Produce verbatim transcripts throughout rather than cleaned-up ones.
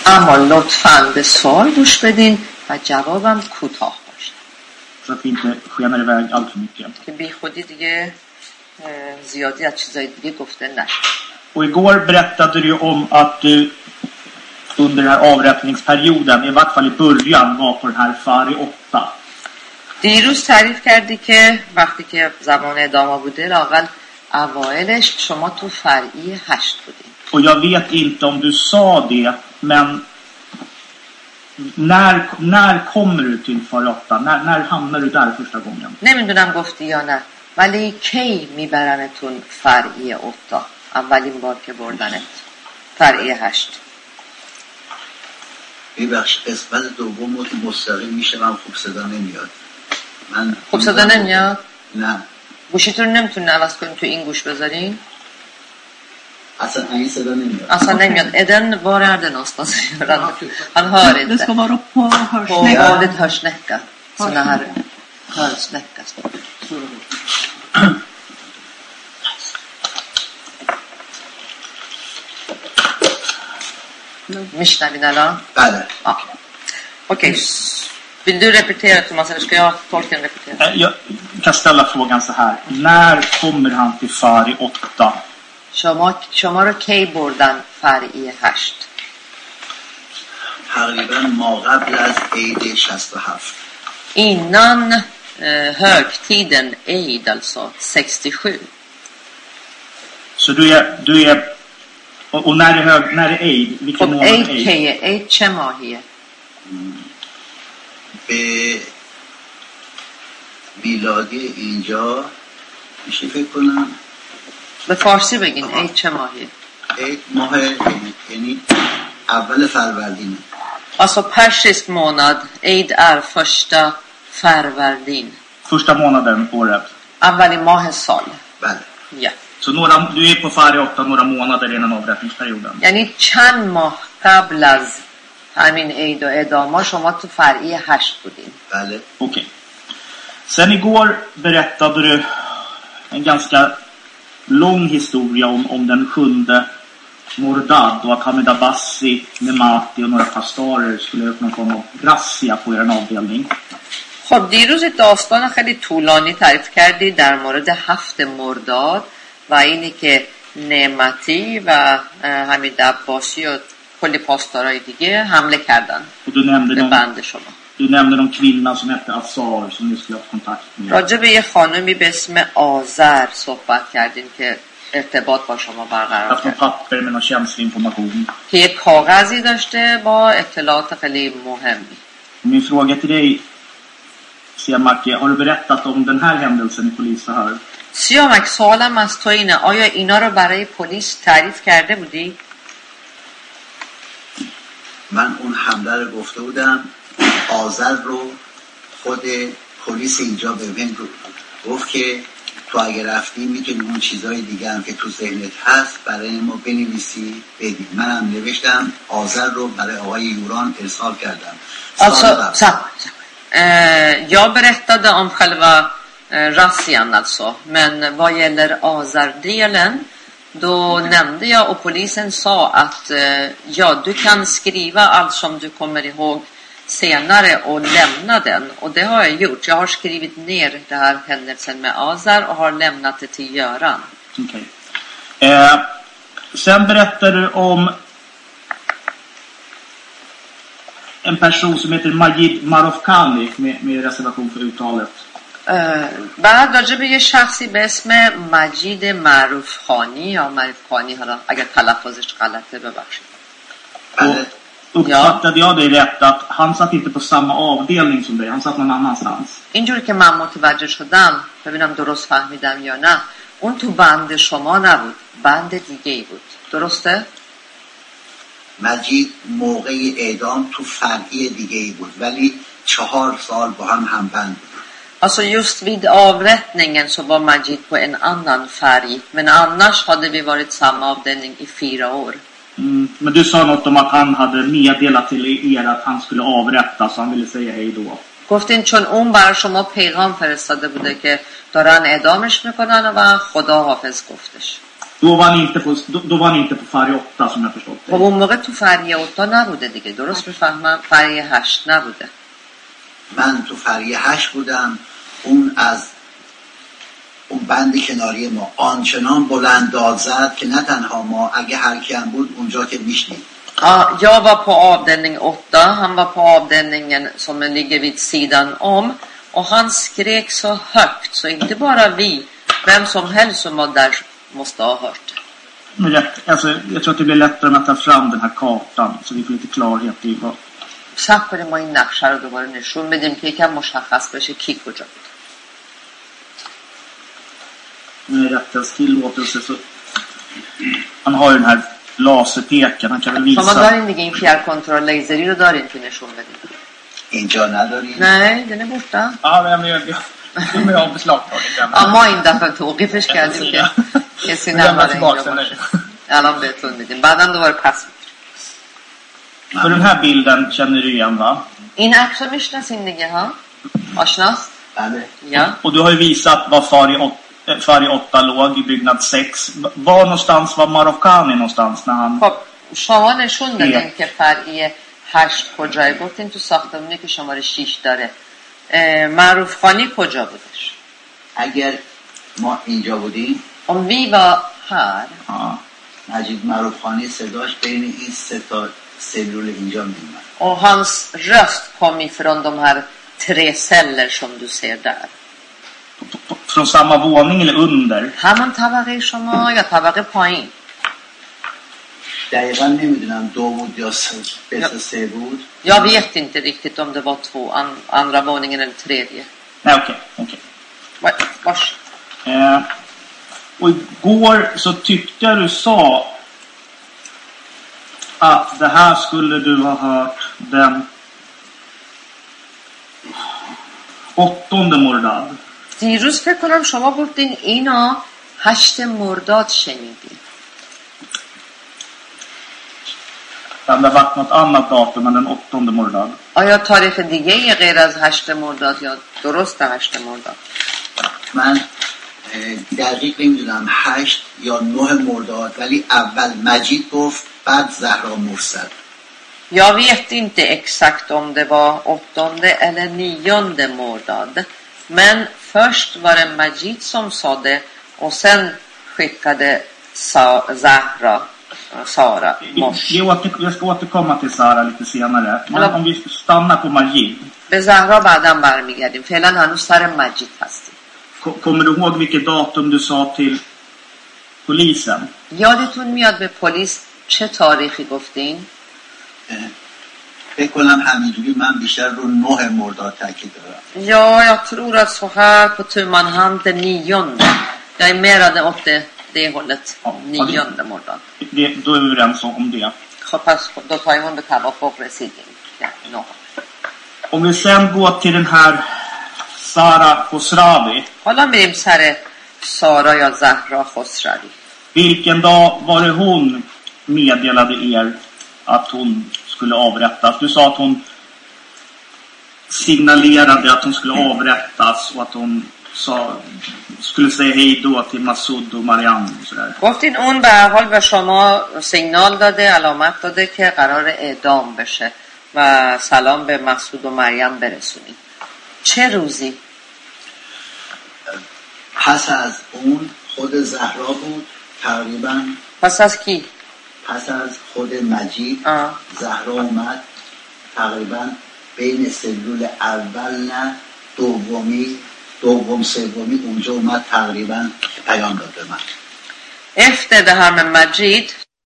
اما لطفاً به سوال گوش بدین و جوابم کوتاه باشه. Så att vi inte skenar iväg allt för mycket. که بی خودی دیگه زیادی از چیزای دیگه گفته نشه. Och igår berättade du om att du under den här avrättningsperioden, i vart fall i början, var på den här Fari åtta. دیروز تعریف کردی که وقتی که زمان ادامه بوده لااقل اوایلش شما تو فرعی هشت بودین. Och jag vet inte om du sa det, men när, när kommer du till Fari åtta? När, när hamnar du där första gången? نمیدونم گفتی یا نه، ولی کی میبرنتون فرعی اوتا؟ اولین بار که بردنت فرعی هشت. ببخش قسمت دوم رو که مستقیم میشنم خوب صدا نمیاد. من خوب صدا نمیاد؟ نه. گوشیتون نمیتونین عوض کنین تو این گوش بذارین؟ اصلا این صدا نمیاد. اصلا نمیاد. eden var är det någonstans? Han hör inte. Det ska vara på hörsnäcka. På ordet hörsnäcka. Såna här hörsnäcka. میشنوید الان؟ بله. Okej. Vill du repetera, Thomas, eller ska jag tolka en repetera? Jag kan ställa frågan så här. När kommer han till Fari åtta? شما شما رو کی بردن فرعی هشت؟ تقریبا ما قبل از عید شصت و هفت. Innan eh, högtiden Eid, alltså sextiosju. Så du är, du är och, och när är hög, när är Eid? Vilken månad är Eid? Eid Eid چه ماهیه؟ به میلادی اینجا میشه فکر کنم به فارسی بگین عید چه ماهیه؟ عید ماه یعنی اول فروردین. Alltså persisk månad. Eid är första färvardin. Första månaden året. اولین ماه سال. بله. Ja. Så några, du är på Fari åtta några månader innan avrättningsperioden. یعنی چند ماه قبل از همین عید و ادامه شما تو فرعی هشت بودین. بله. Okej. Sen igår berättade du en ganska lång historia om, om den sjunde Mordad och att Hamid Abbasi, Nemati och några pastorer skulle öppna någon form av razzia på er avdelning. خب دیروز داستان خیلی طولانی تعریف کردی در مورد هفت مرداد و اینی که نعمتی و حمید عباسی و کلی پاسدارای دیگه حمله کردن به بند شما. Du nämnde någon kvinna som hette Azar som ni skulle ha kontakt med. راجع به یه خانمی به اسم آذر صحبت کردین که ارتباط با شما برقرار کرد. papper med någon känslig information. که یک کاغذی داشته با اطلاعات خیلی مهمی. Min fråga till dig, Siamak, har du berättat om den här händelsen i polisförhör? سیامک، سوالم از تو اینه، آیا اینا رو برای پلیس تعریف کرده بودی؟ من اون حمله رو گفته بودم. آذر رو خود پلیس اینجا به من گفت که تو اگه رفتی میتونی اون چیزای دیگه هم که تو ذهنت هست برای ما بنویسی بدی. منم نوشتم آذر رو برای آقای یوران ارسال کردم. Alltså, så, eh, jag berättade om själva eh, razzian alltså, men vad gäller Azar-delen då nämnde jag och polisen sa att eh, ja, du kan skriva allt som du kommer ihåg senare och lämna den, och det har jag gjort. Jag har skrivit ner det här händelsen med Azar och har lämnat det till Göran. Okej. Okay. Eh, sen berättar du om en person som heter Majid Marofkani med, med reservation för uttalet. بعد راجع به یه شخصی به اسم مجید معروف خانی یا معروف خانی، حالا اگر تلفظش غلطه ببخشید. Uppfattade jag det rätt att han satt inte på samma avdelning som dig, han satt någon annanstans? اینجوری که من متوجه شدم، ببینم درست فهمیدم یا نه، اون تو بند شما نبود، بند دیگه ای بود. درسته؟ مجید موقع اعدام تو فرعی دیگه ای بود ولی چهار سال با هم هم بند بود. Alltså just vid avrättningen så var Majid på en annan färg, men annars hade vi varit samma avdelning i fyra år. Mm, men du sa något om att han hade meddelat till er att han skulle avrättas, så han ville säga hej då. گفتین چون اون برای شما پیغام فرستاده بوده که دارن اعدامش میکنن و خدا حافظ گفتش. Då var ni inte på, då, då var ni inte på färja åtta som jag förstått det. خب اون موقع تو فریه اوتا نبوده دیگه. درست میفهمم؟ فریه هشت نبوده. من تو فریه هشت بودم. اون از اون بند کناری ما آنچنان بلند داد زد که نه تنها ما، اگه هر کی هم بود اونجا که میشنید. Ja, jag var på avdelning åtta, han var på avdelningen som ligger vid sidan om, och han skrek så högt så inte bara vi, vem som helst som var där måste ha hört. Rätt, alltså, jag tror att det blir lättare med att ta fram den här kartan så vi får lite klarhet i vad. صبر کنیم ما این نقشه رو دوباره نشون بدیم که یکم مشخص بشه کی کجا بود. Med rättens tillåtelse så han har ju den här laserpeken, han kan väl visa. شما دارین دیگه این fjärrkontroll لیزری رو دارین که نشون بدید. اینجا نداریم؟ Nej, den är borta. Ja, men jag jag jag har beslagtagit den. Ja, ما این دفعه توقیفش کردیم که کسی نبره اینجا باشه. الان بهتون میدیم. بعداً دوباره پس میدیم. Så den här bilden känner du igen, va? این عکس رو میشناسین دیگه ها؟ آشناست؟ بله. Ja. Och du har ju visat var Fari åtta låg i byggnad sex. Var någonstans var Marokani någonstans när han... خب شما نشون دادین که فرعی هشت کجای گفتین تو ساختمونی که شماره شیش داره. معروف خانی کجا بودش؟ اگر ما اینجا بودیم Om vi var här. Ja. مجید معروف خانی صداش بین این سه تا سلول اینجا میومد. Och hans röst kom ifrån de här tre celler som du ser där. Från samma våning eller under? همون طبقه شما یا طبقه پایین؟ دقیقا نمیدونم دو بود یا سه, سه بود. Jag vet inte riktigt om det var två, an, andra våningen eller tredje. Nej, okej. Okay, okay. Vars? Eh, och igår så tyckte jag du sa att det här skulle du ha hört den åttonde mordad. دیروز فکر کنم شما گفتین اینا هشت مرداد شنیدین. Kan det ha varit något annat datum än den åttonde mordad? آیا تاریخ دیگه ای غیر از هشت مرداد یا درست هشت مرداد؟ من دقیق نمیدونم هشت یا نه مرداد، ولی اول مجید گفت بعد زهرا مرسل. Jag vet inte exakt om det var åttonde eller nionde mordad. Men först var det Majid som sa det och sen skickade Sa- Zahra, Sara Mors. Jag ska återkomma till Sara lite senare. Men om vi stannar på Majid. به زهرا بعداً برمیگردیم. فعلا هنوز سر مجید هستیم. Kommer du ihåg vilket datum du sa till polisen? یادتون میاد به پلیس چه تاریخی گفتین؟ فکر کنم همینجوری من بیشتر رو نه مرداد تاکید دارم. Ja, jag tror att så här på tu man hand den nionde. Jag är mer åt det, det hållet. Nionde mordad. Det, då är vi överens om det. خب پس då tar jag under توافق رسیدیم. Ja, Om vi sen går till den här Sara Khosravi. حالا میریم سر سارا یا زهرا خسروی. Vilken dag var det hon meddelade er att hon skulle avrättas? Du sa att hon signalerade att hon skulle avrättas och att hon sa, skulle säga hej då till Masud och Marianne och sådär. گفتین اون به هر حال به شما سیگنال داده، علامت داده که قرار اعدام بشه و سلام به مسعود و مریم برسونید. چه روزی؟ پس از اون خود زهرا بود تقریبا. پس از کی؟ پس از خود مجید. آه. زهرا اومد تقریبا بین سلول اول نه دومی دوم سومی اونجا اومد تقریبا پیام داد به من. Efter det här med Majid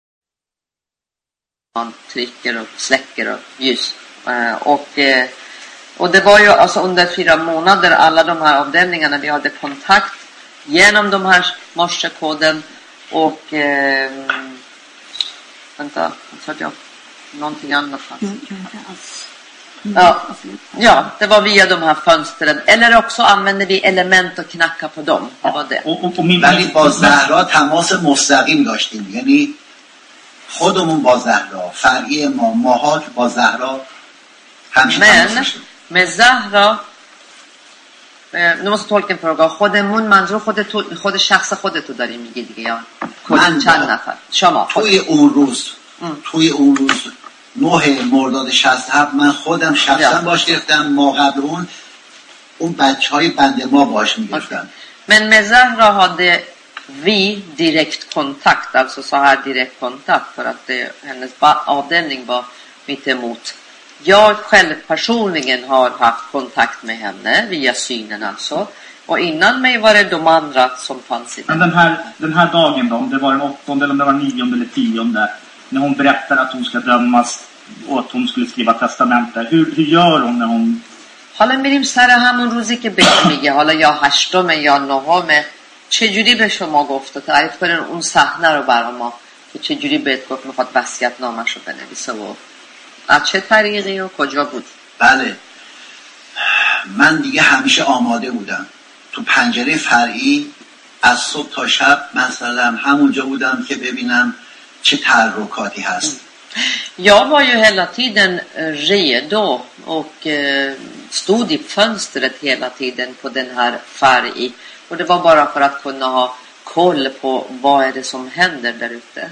man trycker och släcker och ljus och och det var ju alltså under fyra månader alla de här avdelningarna vi hade kontakt genom de här morsekoden och eh, vänta, jag jag någonting annat alltså. Ja, ja, det var via de här fönstren. Eller också använde vi element och knacka på dem. Det var det. ولی با زهرا تماس مستقیم داشتیم، یعنی خودمون با زهرا، فرعی ما ماها با زهرا همیشه تماس Men داشتیم. med Zahra نماز تولکن پروگاه خودمون منظور خود تو خود شخص خودتو داری میگی دیگه یا کل چند نفر شما توی اون روز ام. توی اون روز نه مرداد شصت و هفت من خودم شخصا باش گرفتم ما قبل اون اون بچهای بند ما باش میگرفتم. Men med Zahra hade vi direkt kontakt, alltså så här direkt kontakt för att det, hennes avdelning var mitt emot. Jag själv personligen har haft kontakt med henne via synen alltså. Och innan mig var det de andra som fanns i den. Men den här, den här dagen då, om det var den åttonde eller om det var nionde eller tionde, när hon berättar att hon ska dömas och att hon skulle skriva testamente. Hur, hur gör hon när hon... حالا میریم سر همون روزی که بهش میگه حالا یا هشتم یا نهم چجوری به شما گفت و تعریف کنین اون صحنه رو برای ما که چجوری بهت گفت میخواد وصیت نامش رو بنویسه و از چه طریقی و کجا بود؟ بله من دیگه همیشه آماده بودم تو پنجره فرعی از صبح تا شب مثلا همونجا بودم که ببینم چه تحرکاتی هست. Jag var ju hela tiden redo och eh, stod i fönstret hela tiden på den här färg. Och det var bara för att kunna ha koll på vad är det som händer där ute.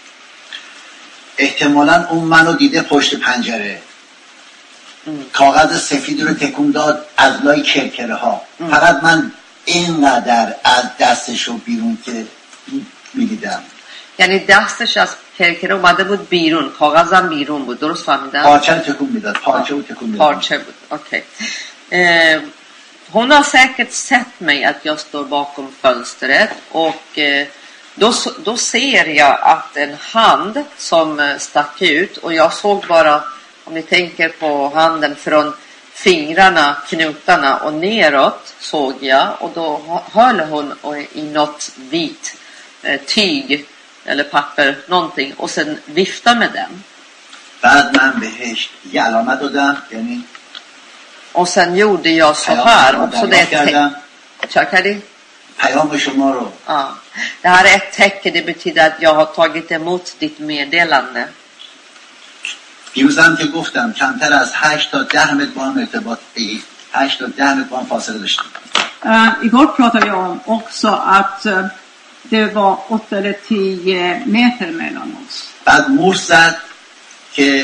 احتمالاً اون منو دیده پشت پنجره. کاغذ سفید رو تکون داد از لای کرکره ها. فقط من اینقدر از دستشو بیرون که می‌دیدم. یعنی دستش از کرکره اومده بود بیرون کاغذم بیرون بود درست فهمیدم پارچه تکون میداد پارچه و تکون میداد پارچه بود okej eh, hon har säkert sett mig att jag står bakom fönstret och eh, då, då ser jag att en hand som stack ut och jag såg bara om ni tänker på handen från fingrarna knutarna och neråt såg jag och då höll hon i något vit eh, tyg eller papper någonting och sen vifta med den. بعد من بهش یه علامت دادم یعنی och sen gjorde jag så här också det tecken. Chakari? پیام شما رو. Ja. Det här är ett tecken det betyder att jag har tagit emot ditt meddelande. دیروزم که گفتم کمتر از هشت تا ده متر با هم ارتباط بگید هشت تا ده متر با هم فاصله داشتیم. Igår pratade jag om också att uh, det var åtta eller tio meter mellan oss. بعد مور زد که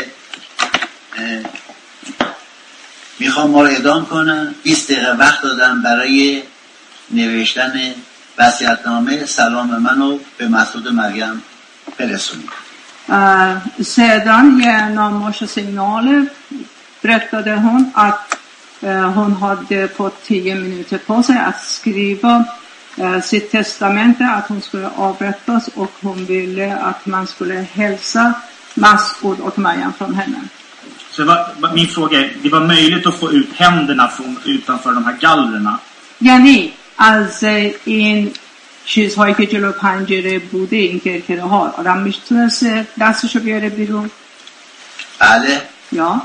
میخوام ما رو اعدام کنن. بیست دقیقه وقت دادم برای نوشتن وصیت‌نامه سلام منو به مسعود مریم برسونید. Uh, sedan genom morsesignaler berättade hon att uh, hon hade fått tio minuter på sig att skriva uh, sitt testamente att hon skulle avrättas och hon ville att man skulle hälsa Mas'ud och Mariam från henne. Så var, min fråga är, det var möjligt att få ut händerna från, utanför de här gallrarna? یعنی از این چیزهایی که جلو پنجره بوده این کرکره ها آدم میتونسته دستشو بیاره بیرون؟ بله. Ja.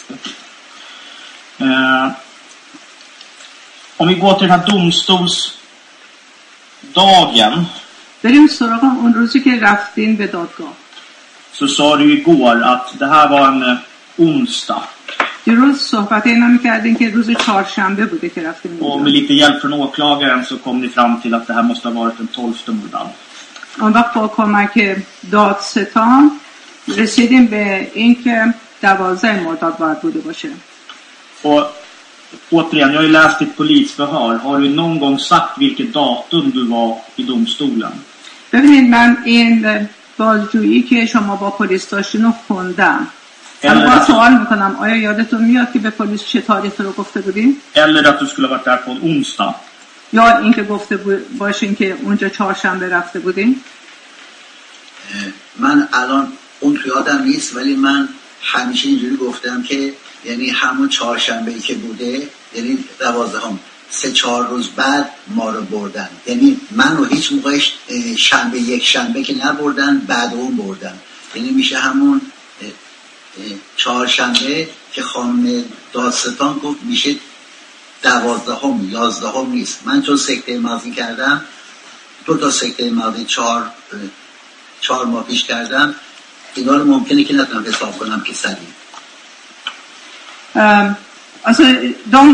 Eh, om vi går till den här domstolsdagen. بریم سراغ اون روزی که رفتین به دادگاه. Så sa du igår att det här var en onsdag. دیروز صحبت اینا میکردین که روز چهارشنبه بوده که رفتیم. Och med lite hjälp från åklagaren så kom ni fram till att det här måste ha varit den tolfte mordan. اون وقت با کمک دادستان رسیدیم به این که دوازده مرداد باید بوده باشه. Och återigen, jag har ju läst ditt polisförhör. Har du någon gång sagt vilket datum du var i domstolen? ببینید من این بازجویی که شما با پلیس داشتین رو خوندم. من با سوال میکنم آیا یادتون میاد که به پلیس چه تاریخی رو گفته بودین؟ Eller att du skulle ha varit där på en onsdag. یا اینکه گفته باشین که اونجا چهارشنبه رفته بودین؟ من الان اون تو یادم نیست ولی من همیشه اینجوری گفتم که یعنی همون چهارشنبه‌ای که بوده یعنی دوازدهم سه چهار روز بعد ما رو بردن یعنی من رو هیچ موقع شنبه یک شنبه که نبردن بعد اون بردن یعنی میشه همون چهارشنبه که خانم دادستان گفت میشه دوازدهم یازدهم نیست. من چون سکته مغزی کردم دو تا سکته مغزی چهار چهار ماه پیش کردم اینا رو ممکنه که نتونم حساب کنم که سریع. Um, alltså de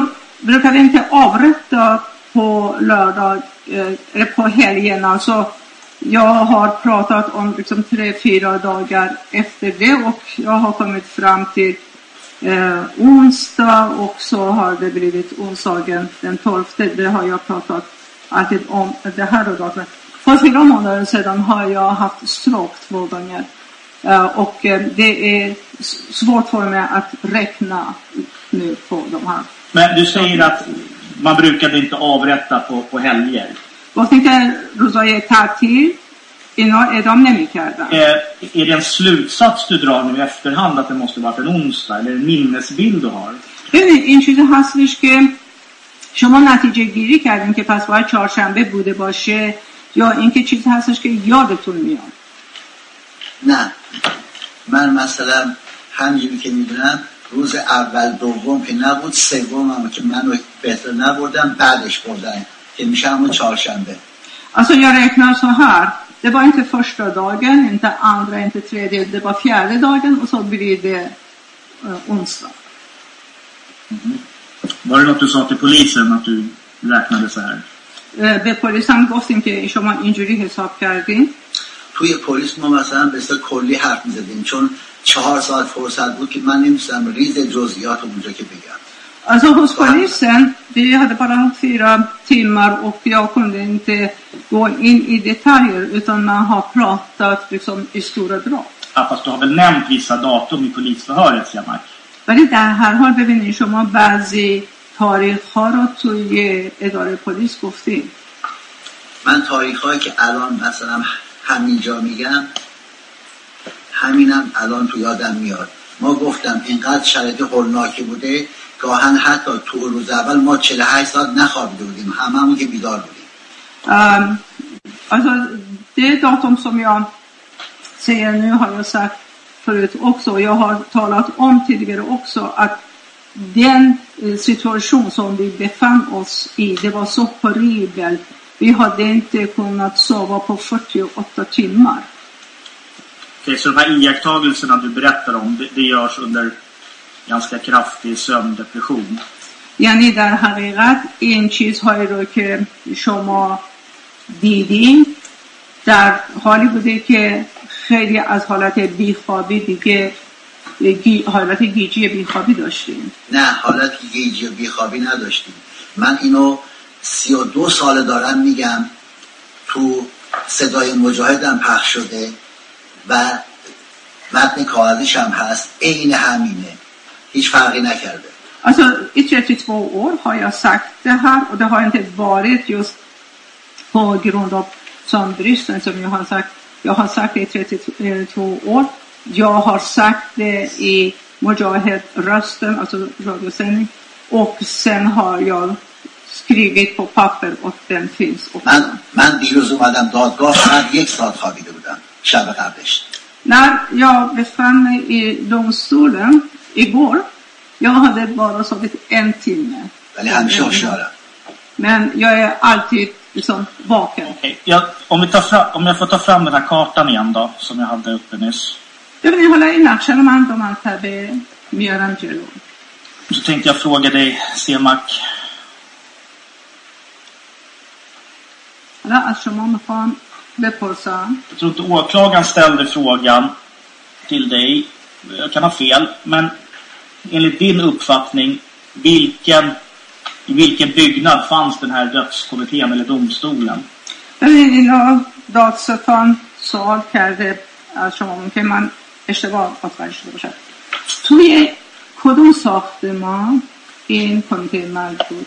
brukar vi inte avrätta på lördag eller på helgen. Alltså, jag har pratat om liksom tre, fyra dagar efter det och jag har kommit fram till eh, onsdag och så har det blivit onsdagen den tolfte. Det har jag pratat alltid om det här och dagen. För fyra månader sedan har jag haft stroke två gånger. Uh, och uh, det är svårt för mig att räkna nu på de här. Men du säger att man brukade inte avrätta på, på helger. گفتین که روزای تعطیل اینا اعدام نمی‌کردن. Eh, är det en slutsats du drar nu i efterhand att det måste vara en onsdag eller en minnesbild du har? ببینید این چیزی هستش که شما نتیجه گیری کردین که پس باید چهارشنبه بوده باشه یا اینکه چیزی هستش که یادتون میاد. نه من مثلا همینجوری که میدونم روز اول دوم که نبود سوم هم که منو بهتر نبردم بعدش بردن که میشه همون چهارشنبه. Alltså jag räknar så här. Det var inte första dagen, inte andra, inte tredje. Det var fjärde dagen och så blir det uh, onsdag. Mm. Var det något du sa till polisen att du räknade så här? به پلیس هم گفتیم که شما اینجوری حساب کردین. توی پلیس ما مثلا به صورت کلی حرف می‌زدیم چون چهار ساعت فرصت بود که من نمی‌تونستم ریز جزئیات اونجا که بگم. Alltså hos polisen, vi hade bara fyra timmar och jag kunde inte gå in i detaljer utan man har pratat liksom i stora drag. Ja, fast du har väl nämnt vissa datum i polisförhöret, Siamak? ولی در هر حال ببینید شما بعضی تاریخ‌ها رو توی اداره پلیس گفتین. من تاریخ‌هایی که الان مثلا همینجا میگم همینم الان تو یادم میاد. ما گفتم اینقدر شرایط هولناکی بوده گاهن حتی تو روز اول ما چهل و هشت ساعت نخوابیده بودیم هممون که بیدار بودیم. Um, alltså det datum som jag säger nu har jag sagt förut också. Jag har talat om tidigare också att den situation som vi befann oss i, det var så horribelt. Vi hade inte kunnat sova på fyrtioåtta timmar. Okej, så de här iakttagelserna du berättar om, det, det görs under ganska kraftig sömndepression. یعنی در حقیقت این چیزهایی رو که شما دیدین در حالی بوده که خیلی از حالت بیخوابی دیگه گی، حالت گیجی بیخوابی داشتیم. نه حالت گیجی بیخوابی نداشتیم. من اینو سی و دو سال دارم میگم تو صدای مجاهدم پخش شده و متن کاغذیش هم هست عین همینه هیچ فرقی نکرده. Alltså i trettiotvå år har jag sagt det här och det har inte varit just på grund av sömnbristen som jag har sagt. Jag har sagt det i trettiotvå år. Jag har sagt det i Mujahid-rösten, alltså radiosändning. Och sen har jag skrivit på papper och den finns också. من من دیروز اومدم دادگاه فقط یک ساعت خوابیده بودم شب قبلش. När jag befann mig i domstolen igår, jag hade bara sovit en timme. ولی همیشه هوشیارم. Men jag är alltid liksom vaken. Okay. Jag, om, vi tar fram, om jag får ta fram den här kartan igen då, som jag hade uppe nyss. ببینید حالا این نقشه رو من دو مرتبه میارم جلو. Så tänkte jag fråga dig, Siamak. حالا از شما میخوام بپرسم. Jag tror inte åklagaren ställde frågan till dig. Jag kan ha fel, men enligt din uppfattning, vilken, i vilken byggnad fanns den här dödskommittén eller domstolen? ببینید اینا دادستان سوال کرده از شما که من اشتباه آفرین شده باشد. توی کدوم ساختمان این کمیته مرگ بود؟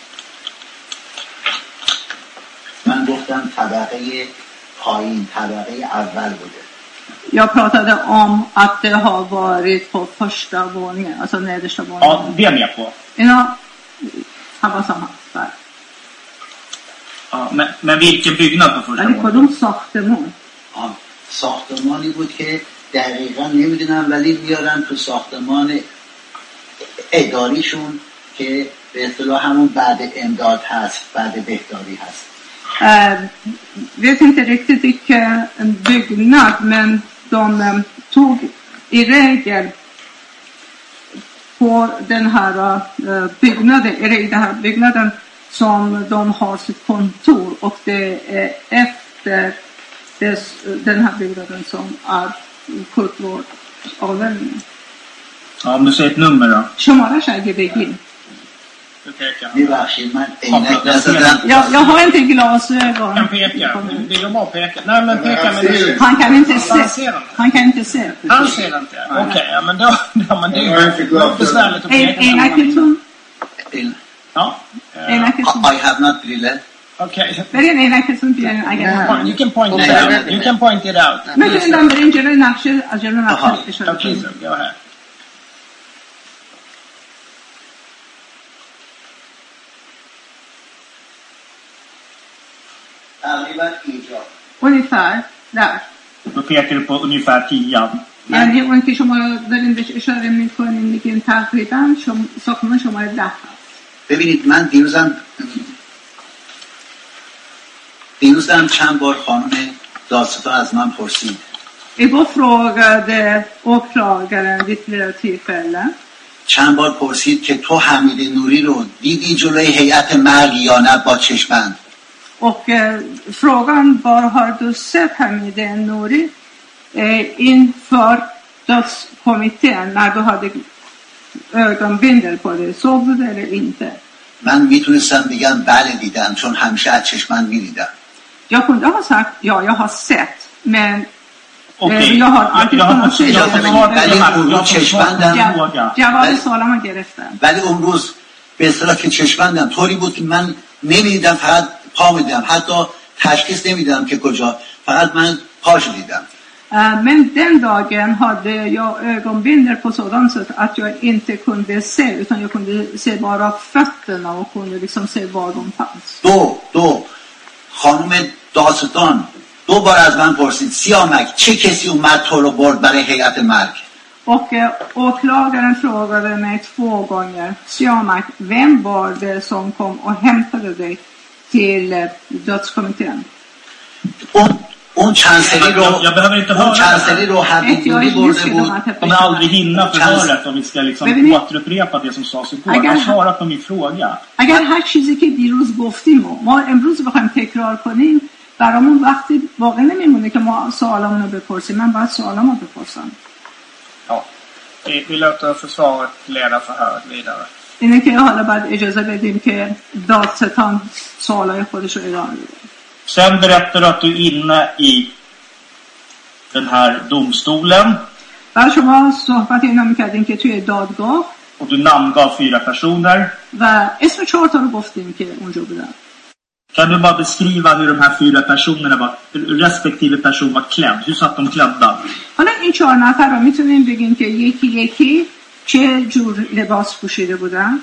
من گفتم طبقه پایین طبقه اول بوده. Jag pratade om att det har varit på första våningen, alltså nedersta våningen. Ja, det är med på. Ja, han var samma där. Ja, men, men vilken byggnad på första våningen? کدوم ساختمان؟ آه، ساختمانی بود که دقیقا نمیدونم ولی میارن تو ساختمان اداریشون که به اصطلاح همون بعد امداد هست، بعد بهداری هست. Jag vet inte riktigt vilken byggnad, men de tog i regel på den här uh, byggnaden, eller i den här byggnaden som de har sitt kontor, och det är efter det, den här byggnaden som är sjukvårdsavdelningen. Ja, om du säger ett nummer då. شمارش اگه بگین. میبخشید من jag, jag har inte glasögon. Kan peka. Det är ju bara att peka. Nej, men peka med det. Han kan inte se. Han kan inte se. Han ser inte. Okej, okay, ja, men då, ja, men det är ju besvärligt att peka. Ena kultur. Ja. Ena kultur. I have not really. Okay. برین عینکتون بیارین اگر You can point it out. You can point it out. میتونید برین جلوی نقشه، از جلوی نقشه اشاره Okay, کنید. so go ahead. تقریبا اینجا. ungefär där. Då pekar du på ungefär tian. یعنی اون که شما دارین بهش اشاره میکنین میگین تقریبا شما ساختمان شماره ده هست. ببینید من دیروزم دیروزم چند بار خانم دادستان از من پرسید. Igår frågade åklagaren vid flera tillfällen. چند بار پرسید که تو حمید نوری رو دیدی جلوی هیئت مرگ یا نه با چشمند. Och eh, frågan var, har du sett Hamid Nouri eh, inför dödskommittén när du hade ögonbindel på dig? Såg du det eller inte? من میتونستم بگم بله دیدم چون همیشه از چشمند میدیدم. Jag kunde ha sagt ja, jag har sett, men Okej, eh, jag har alltid jag har kunnat fått se jag har fått svar på ولی det här. اون Jag روز har fått svar på چشمندم den frågan. جواب سوالمو گرفتم. ولی اون روز به اصطلاح که چشمندم طوری بود که من نمیدیدم، فقط پا میدیدم، حتی تشخیص نمیدم که کجا، فقط من پاش دیدم. Uh, men den dagen hade jag ögonbindel på sådant sätt att jag inte kunde se, utan jag kunde se bara fötterna och kunde liksom se var de fanns. دو دو خانم دادستان دو بار از من پرسید سیامک چه کسی اومد تو رو برد برای هیئت مرگ؟ Och eh, åklagaren frågade mig två gånger, Siamak, vem var det som kom och hämtade dig till eh, dödskommittén? اون اون چانسلی رو Jag behöver inte höra اون چانسلی رو حمید نوری برده بود. kommer aldrig hinna förhöret om vi ska liksom återupprepa det som sades igår. Jag har svarat på min fråga. اگر هر چیزی که دیروز گفتیم و ما امروز بخوایم تکرار کنیم برامون وقتی واقع نمیمونه که ما سوالامونو بپرسیم. من باید سوالامو بپرسم. Ja. Vi, vi låter försvaret leda förhöret vidare. اینه که حالا باید اجازه بدیم که دادستان سوالای خودش رو ادامه بده. Sen berättar du att du är inne i den här domstolen. بعد شما صحبت اینا میکردیم که توی دادگاه Och du namngav fyra personer. و اسم چهار تا رو گفتیم که اونجا بودن. Kan du bara beskriva hur de här fyra personerna var, respektive person var klädd? Hur satt de klädda? حالا این چهار نفر رو میتونیم بگیم که یکی یکی چه جور لباس پوشیده بودن؟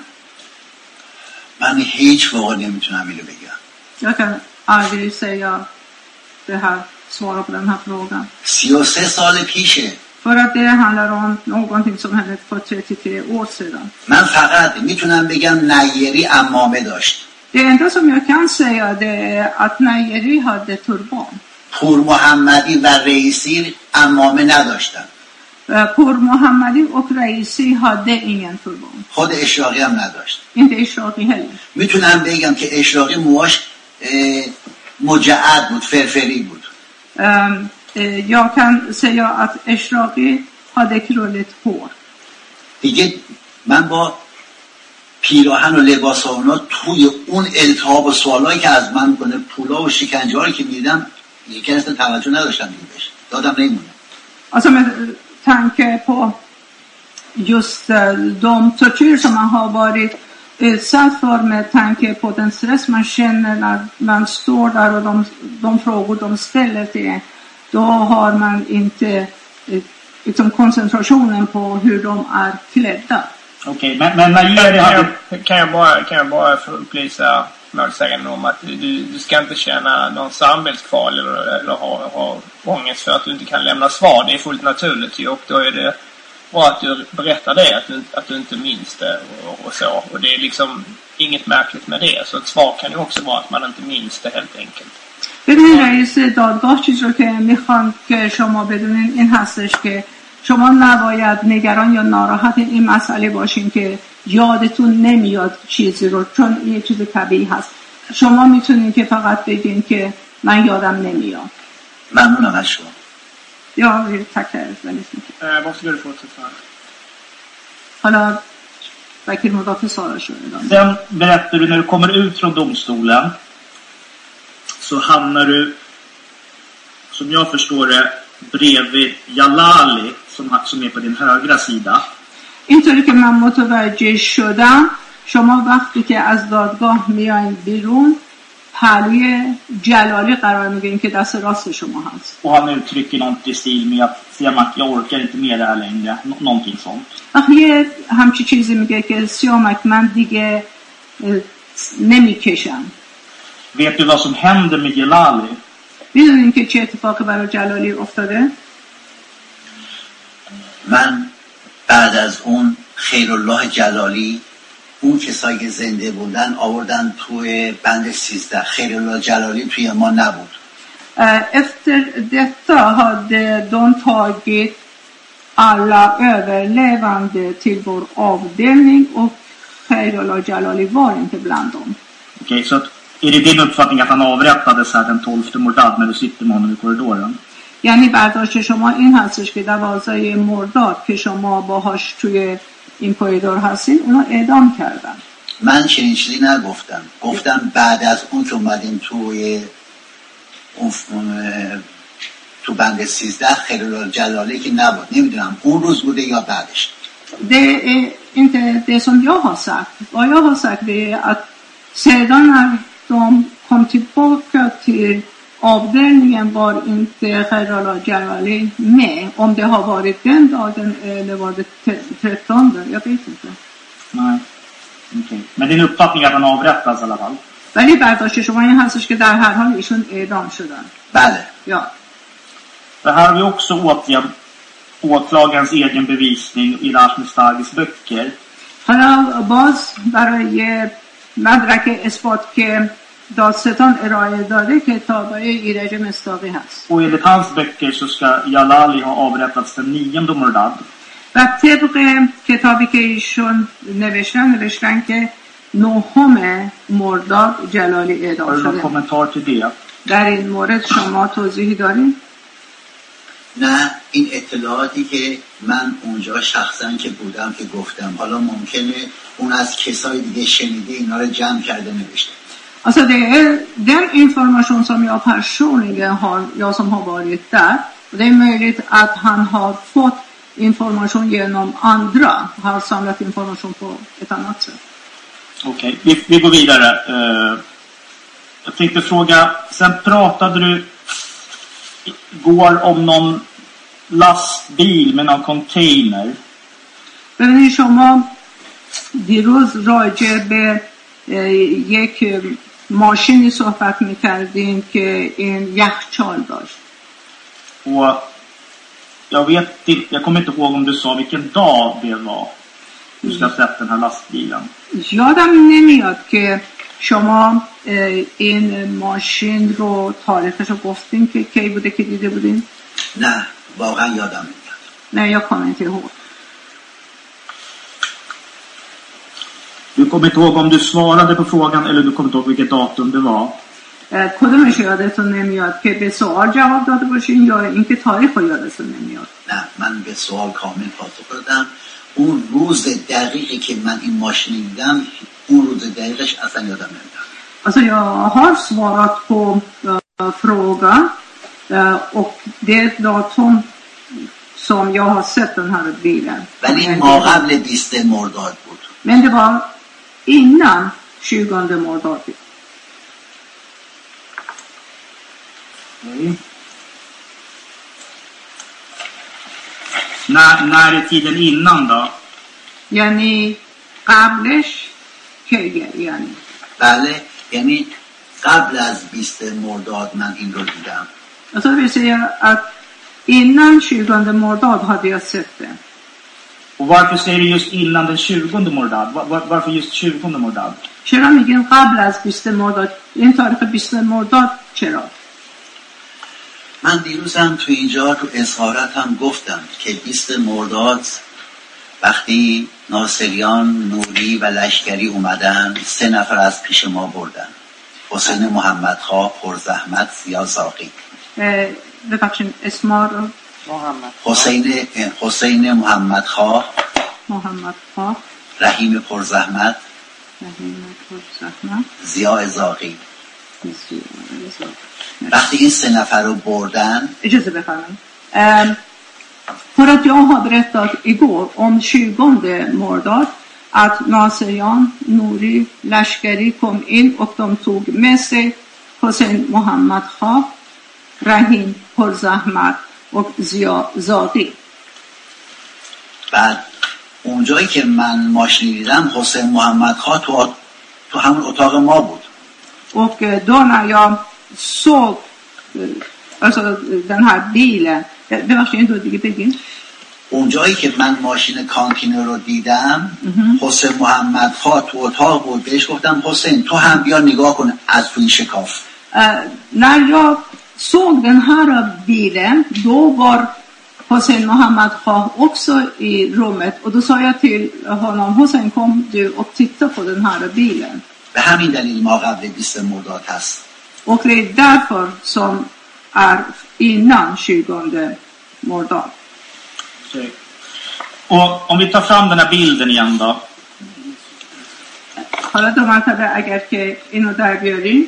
من هیچ واقع نمیتونم اینو بگم. Jag kan aldrig säga det här, svara på den här frågan. سی و سه سال پیشه. För att det handlar om någonting som hände för trettiotre år sedan. من فقط میتونم بگم نیری عمامه داشت. Det enda som jag kan säga det är att Najeri hade turban. پور محمدی و رئیسی عمامه نداشتن. Pur Mohammadi och Raisi hade ingen turban. خود اشراقی هم نداشت. Inte Ishraqi heller. میتونم بگم که اشراقی موهاش مجعد بود، فرفری بود. Um, eh, jag kan säga att Ishraqi hade krulligt hår. دیگه من با پیراهن و لباس ها اونا توی اون التهاب و سوالایی که از من کنه، پولا و شکنجه‌هایی که میدم یکی اصلا توجه نداشتم دیگهش، دادم نمیمونه. Alltså med tanke på just de tortyr som man har varit utsatt för, med tanke på den stress man känner när man står där och de, de frågor de ställer till en, då har man inte liksom koncentrationen på hur de är klädda. Okej, okay, men, men när Jerry hade... Kan jag bara, kan jag bara få upplysa målsäganden om att du, du ska inte känna någon samvetskval eller, eller ha, ha ångest för att du inte kan lämna svar. Det är fullt naturligt, och då är det bra att du berättar det, att du, att du inte minns det och, och så. Och det är liksom inget märkligt med det. Så ett svar kan ju också vara att man inte minns det helt enkelt. ببینید رئیس دادگاه چیز رو که میخوان که شما بدونین این هستش که شما نباید نگران یا ناراحت این مسئله باشین که یادتون نمیاد چیزی رو، چون یه چیز طبیعی هست. شما میتونین که فقط بگین که من یادم نمیاد. ممنونم از شما. Ja, vi tackar väldigt mycket. Eh, vad ska du fortsätta? حالا وکیل مدافع سارا شد. Sen berättar du när du kommer ut från domstolen så hamnar du, som jag förstår det, bredvid Jalali som, som är på din högra sida. اینطوری که من متوجه شدم شما وقتی که از دادگاه میایین بیرون پهلوی جلالی قرار میگیرین که دست راست شما هست. Och han uttrycker något i stil med att Siamak, jag orkar inte mer det här längre. Nå- någonting sånt. یه همچی چیزی میگه که سیامک من دیگه نمیکشم. Vet du vad som händer med Jalali? میدونین که چه اتفاقی برای جلالی افتاده؟ من بعد از اون خیرالله جلالی اون کسایی که زنده بودن آوردن توی بند سیزده. خیرالله جلالی توی ما نبود. Efter detta hade de tagit alla överlevande till vår avdelning och Khairullah Jalali var inte bland dem. Okej, så att, är det din uppfattning att han avrättades här den tolfte Mordad när du sitter med honom i korridoren? یعنی برداشت شما این هستش که دوازده مرداد که شما باهاش توی این کوریدور هستین اونا اعدام کردن. من چنین چیزی نگفتم. گفتم بعد از اون که اومدیم توی اون تو بند سیزده خیرالله جلالی که نبود. نمیدونم اون روز بوده یا بعدش. Det är inte det som jag har sagt. Vad jag har sagt är att sedan när de kom tillbaka till avdelningen var inte Khairullah Jalali med. Om det har varit den dagen eller var det trettonde, jag vet inte. Nej. Okej. Men din uppfattning är att han avrättas i alla fall? ولی برداشت شما این هستش که در هر حال ایشون اعدام شدن. بله. Ja. Det här har vi också återigen åklagarens egen bevisning i Rashmistagis böcker. حالا باز برای مدرک اثبات که دادستان ارائه داده کتاب ایرج مصداقی هست. Och enligt hans böcker så ska Jalali ha avrättats den nionde Mordad. و طبق کتابی که ایشون نوشتن نوشتن که نهم مرداد جلالی Har اعدام du någon شده. kommentar till det? در این مورد شما توضیحی دارید؟ نه، این اطلاعاتی که من اونجا شخصا که بودم که گفتم، حالا ممکنه اون از کسای دیگه شنیده اینا رو جمع کرده نوشته. Alltså det är den information som jag personligen har, jag som har varit där, och det är möjligt att han har fått information genom andra, har samlat information på ett annat sätt. Okej, okay. vi, vi går vidare. Uh, jag tänkte fråga, sen pratade du igår om någon lastbil med någon container. ببینید شما دیروز راجع به یک ماشینی صحبت میکردین که این یخچال داشت. Och jag vet inte, jag kommer inte ihåg om du sa vilken dag det var. Du ska ha sett den här lastbilen. یادم نمیاد که شما این ماشین رو تاریخش رو گفتین که کی بوده که دیده بودین؟ نه واقعا یادم نمیاد. نه jag kommer inte ihåg. Du kommer inte ihåg om du svarade på frågan eller du kommer inte ihåg vilket datum det var? کدومش یادتون نمیاد که به سوال جواب داده باشین یا اینکه تاریخ رو یادتون نمیاد؟ نه من به سوال کامل پاسخ دادم. اون روز دقیقی که من این ماشین دیدم اون روز دقیقش اصلا یادم نمیاد. Alltså jag har svarat på uh, frågan uh, och det datum som jag har sett den här bilen. ولی ما قبل بیست مرداد بود. Men det var innan tjugonde mordad. Mm. När, när är tiden innan då? یعنی قبلش که یعنی بله یعنی قبل از بیست مرداد من این رو دیدم. Alltså det vill säga att innan tjugonde mordad hade jag sett det. Och varför säger du just innan den tjugonde Mordad? Var, var, varför just tjugonde Mordad? چرا میگین قبل از بیست مرداد؟ این تاریخ بیست مرداد چرا؟ من دیروز هم تو اینجا تو اظهارات هم گفتم که بیست مرداد وقتی ناصریان، نوری و لشکری اومدن سه نفر از پیش ما بردن. حسین محمدخواه، پرزحمت، زیا زاغی. ببخشید اسما رو. محمد حسین حسین محمدخواه، محمدخواه، رحیم پرزحمت، رحیم پرزحمت، زیا زاغی. زیا زاغی. وقتی این سه نفر رو بردن اجازه بفرمایید. För att jag har berättat igår om tjugonde mordad att Naserian, Nouri, Lashkari kom in och de tog med sig Hossein Mohammad Khan, Rahim Purzahmat och Zia Zadi. بعد اونجایی که من ماشین دیدم حسین محمد خان تو, تو همون اتاق ما بود. Och då när jag såg alltså den här bilen, det var inte då det begin. اونجایی که من ماشین کانتینر رو دیدم حسین محمد خان تو اتاق بود. بهش گفتم حسین تو هم بیا نگاه کن از توی شکاف. När jag såg den här bilen då var Hossein Mohammad Khan också i rummet och då sa jag till honom Hossein kom du och titta på den här bilen. به همین دلیل ما قبل بیست مرداد هست. Och det är därför som är innan tjugonde mordad. Okay. Och om vi tar fram den här bilden igen då. حالا دو مرتبه اگر که اینو در بیاریم.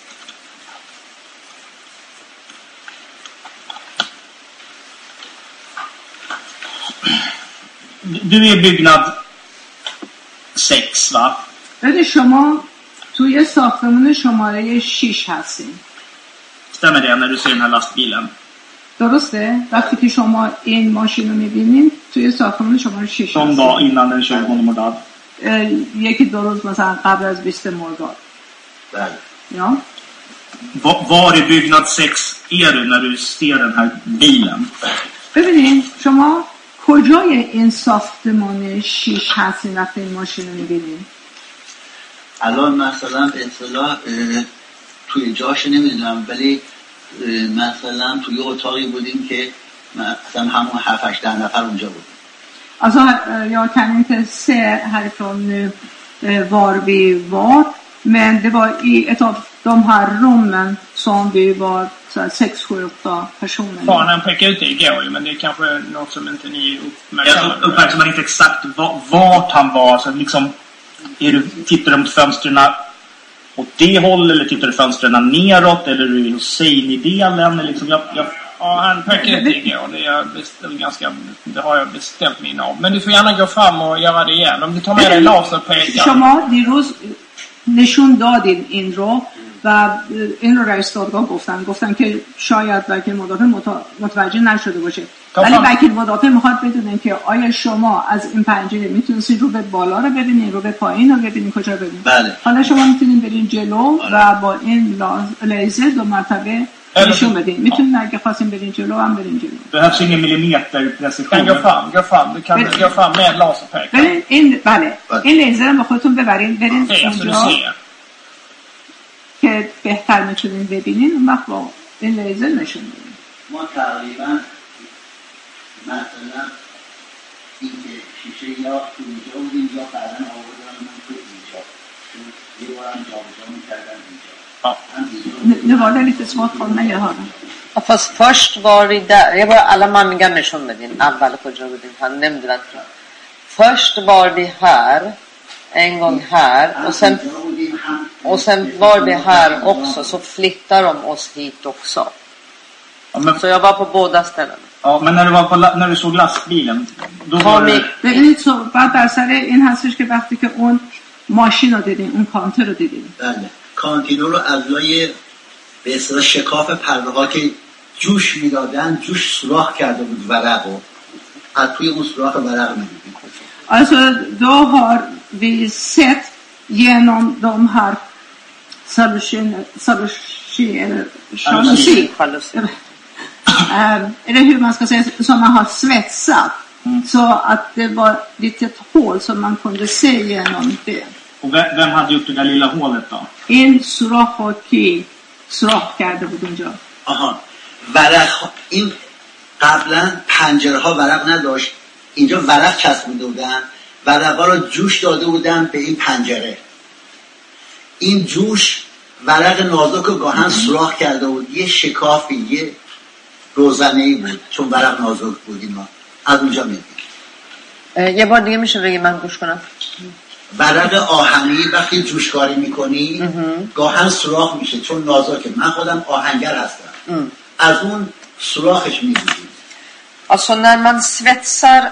Du är byggnad sex va? ببین شما توی ساختمان شماره شش هستین. Stämmer det när du ser den här lastbilen? درسته؟ وقتی که شما این ماشین رو میبینین توی ساختمان شماره شش هستین. Som dag innan den tjugonde mordad. یکی دو روز مثلا قبل از بیست مرداد. بله. Ja. Var, var i byggnad sex är du när du ser den här bilen? ببینین شما کجای این ساختمان شش هستین وقتی این ماشین رو میبینین؟ الان مثلا به اصطلاح توی جاش نمیدونم ولی مثلا توی اتاقی بودیم که مثلا همون هفت هشت ده نفر اونجا بودیم. Alltså jag kan inte se härifrån nu var vi var, men det var i ett av de här rummen som vi var så här sex sju åtta personer. Fanen pekar ut det igår ju, men det är kanske något som inte ni uppmärksammar. Jag uppmärksammar inte exakt vart han var, så liksom är du, tittar du mot fönstren åt det håll eller tittar du fönstren neråt eller är du i Hussein-delen liksom jag, jag ja, han pekade ut det igår. Det, är bestämt ganska, det har jag bestämt min av. Men du får gärna gå fram och göra det igen. Om du tar med dig laserpekaren. شما دیروز نشون دادین این رو و این رو رئیس دادگاه گفتن گفتن که شاید وکیل مدافع متوجه نشده باشه ولی وکیل مدافع میخواد بدونه که آیا شما از این پنجره میتونید رو به بالا رو ببینید رو به پایین رو ببینید کجا ببینید. بله. حالا شما میتونید برین جلو و با این لیزر دو مرتبه نشون بدین. میتونید اگه خواستین برین جلو هم برین جلو. Behövs ingen millimeter precision. Kan gå fram, gå fram. Du kan gå fram med laserpekaren. برین این بله این لیزر رو با خودتون ببرین برین اونجا که بهتر میتونین ببینین اون وقت با این لیزر نشون بدین. ما تقریبا مثلا این که شیشه یا اینجا و اینجا بعدن آوردن من تو اینجا یه بارم جا بجا میکردن اینجا. Nu var det lite svårt för mig att höra. Ja, fast först var vi där. Jag var alla manliga nation med din avval kujja budin. Han nämnde det. Först var vi här en gång här och sen och sen var vi här också så flyttar de oss hit också. Ja, men, så jag var på båda ställena. Ja, men när du var på när du såg lastbilen då var det ببینید صحبت در سر این هستش که وقتی که اون ماشین رو دیدین اون کانتر رو دیدین. بله. کانتینر رو از لای به اصطلاح شکاف پرده ها که جوش میدادن جوش سوراخ کرده بود ورق و از توی اون سوراخ ورق میدیدیم. Alltså då har vi sett genom de här solutioner solutioner solutioner eller hur man ska säga som man har svetsat mm. så att det var ett litet hål som man kunde se genom det. Och vem hade gjort det där lilla hålet då? این سوراخ رو کی سوراخ کرده بود اونجا. آها ورق این قبلا پنجره ها ورق نداشت، اینجا ورق چسبونده بودن، ورقا رو جوش داده بودن به این پنجره. این جوش ورق نازک و گاهن سوراخ کرده بود، یه شکافی، یه روزنه‌ای بود، چون ورق نازک بود. اینا از اونجا میدید. یه بار دیگه میشه بگی من گوش کنم. ورق آهنی وقتی جوشکاری میکنی گاهن سوراخ میشه چون نازکه. من خودم آهنگر هستم. ام. از اون سوراخش میدید. Alltså när man svetsar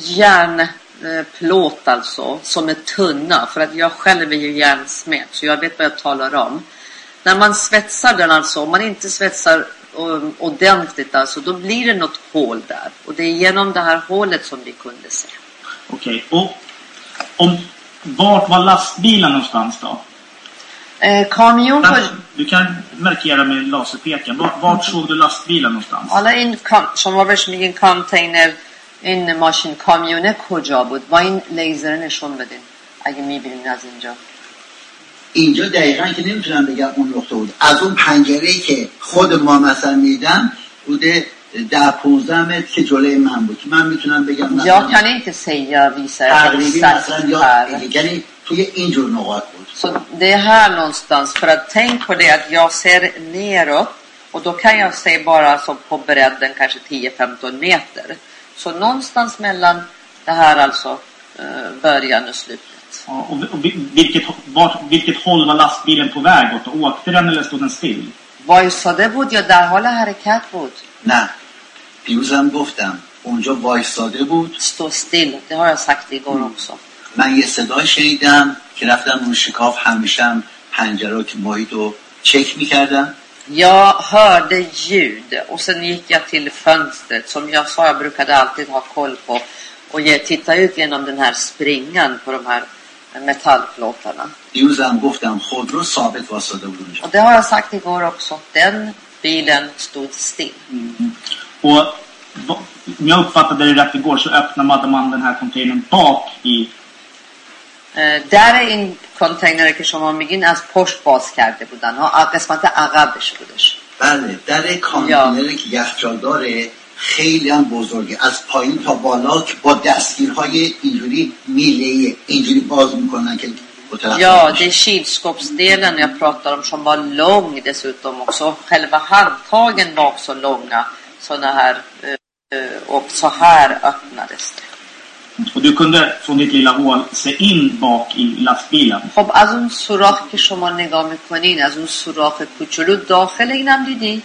järnplåt alltså som är tunna, för att jag själv är ju järnsmed så jag vet vad jag talar om. När man svetsar den alltså, om man inte svetsar ordentligt alltså, då blir det något hål där. Och det är genom det här hålet som vi kunde se. Okej, okay. Och om, vart var lastbilen någonstans då? Eh, kamion på... Du kan markera med laserpeken. Vart, vart såg du lastbilen någonstans? حالا این شما بهش میگین کانتینر، این ماشین کامیونه کجا بود؟ با این لیزر نشون بدین اگه میبینین از اینجا. اینجا دقیقاً که نمیتونم بگم اون نقطه بود. از اون پنجره‌ای که خود ما مثلا میدم بوده ده پانزده متر که جلوی من بود. من میتونم بگم مثلا jag kan inte säga visa تقریبا مثلا یا یعنی توی اینجور نقاط بود. Så det är här någonstans, för att tänk på det att jag ser neråt och då kan jag se bara så på bredden kanske tio femton meter. Så någonstans mellan det här alltså början och slutet. Ja, och, och vilket, vart, vilket håll var lastbilen på väg åt? Åkte den eller stod den still? وایساده بود یا در حال حرکت بود؟ نه پیروزم گفتم اونجا وایساده بود. stå still, det har jag sagt igår också. من یه صدا شنیدم که رفتم اون شکاف، همیشه هم پنجره که محیط رو چک میکردم. Jag hörde ljud och sen gick jag till fönstret som jag sa jag brukade alltid ha koll på och jag tittade ut genom den här springan på de här metallplåtarna. دیروزم گفتم خودرو ثابت واسطه بود اونجا. Och det har jag sagt igår också. Den bilen stod still. Mm. Och om jag uppfattade det rätt igår så öppnade man den här containern bak i در این کانتینر که شما میگین از پشت باز کرده بودن ها، قسمت عقبش بودش. بله در کانتینری که یخچال داره خیلی هم بزرگه، از پایین تا بالا که با دستگیرهای اینجوری میله اینجوری باز میکنن که Ja, det är kylskåpsdelen jag pratar om som var lång dessutom också. Själva handtagen var också långa såna här och så här öppnades det. Och du kunde från ditt lilla hål se in bak i lastbilen. خب از اون سوراخ که شما نگاه میکنین، از اون سوراخ کوچولو داخل اینم دیدی؟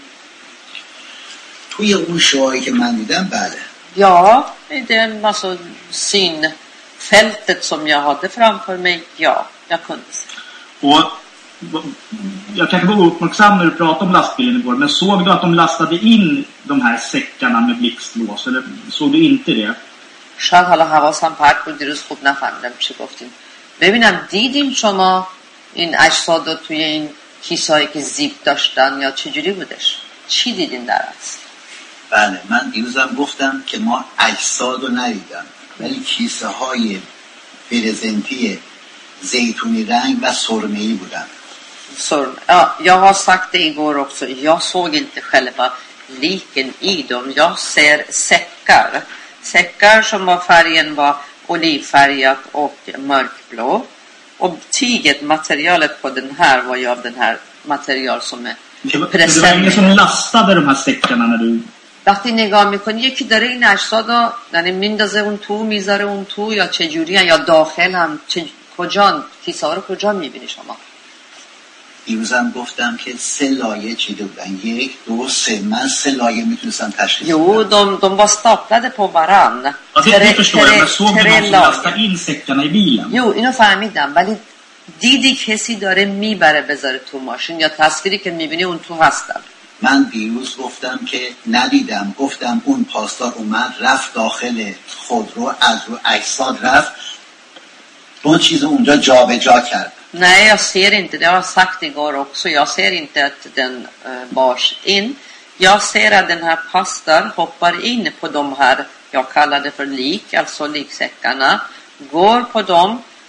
توی اون شعایی که من دیدم بله. Ja, i den alltså synfältet som jag hade framför mig, ja, jag kunde se. Och jag kanske var uppmärksam när du pratade om lastbilen igår, men såg du att de lastade in de här säckarna med blixtlås, eller såg du inte det? شاید حالا حواسم پرت بود دیروز خوب نفهمیدم چی گفتین. ببینم دیدین شما این اجساد رو توی این کیسه‌ای که زیپ داشتن یا چجوری بودش؟ چی دیدین در اصل؟ بله من دیروزم گفتم که ما اجساد رو ندیدم ولی کیسه های برزنتی زیتونی رنگ و سرمه‌ای بودن. Så, ja, jag har sagt det igår också. Jag såg inte själva liken i dem. Jag ser säckar. Säckar som var färgen var olivfärgat och mörkblå. Och tyget, materialet på den här var ju av den här material som är present. Det var ingen som lastade de här säckarna när du... وقتی نگاه میکنی یکی داره این اجسادا یعنی میندازه اون تو میذاره اون تو یا چه جوریه یا داخل هم چه کجا کیسه ها رو کجا میبینی شما؟ دیروزم گفتم که سه لایه چیده بودن، یک دو سه، من سه لایه میتونستم تشخیص بدم. Jo, de, de var staplade på varann. Ja, det, det förstår jag, men såg du någon som lastade in säckarna i bilen? Jo, اینو فهمیدم ولی دیدی کسی داره میبره بذاره تو ماشین یا تصویری که میبینی اون تو هستن؟ من دیروز گفتم که ندیدم، گفتم اون پاسدار اومد رفت داخل خودرو، از رو اجساد رفت اون چیز اونجا جا به جا کرد. Nej, jag ser inte. Det har jag sagt igår också. Jag ser inte att den uh, bars in. Jag ser att den här pastor hoppar in på de här, jag kallar det för lik, alltså liksäckarna. Går på dem